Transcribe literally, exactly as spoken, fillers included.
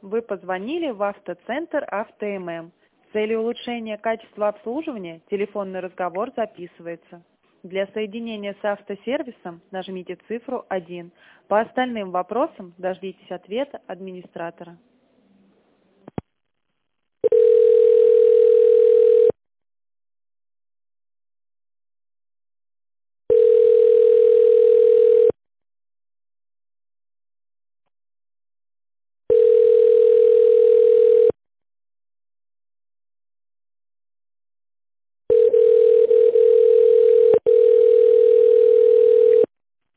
Вы позвонили в автоцентр АвтоММ. С целью улучшения качества обслуживания телефонный разговор записывается. Для соединения с автосервисом нажмите цифру один. По остальным вопросам дождитесь ответа администратора.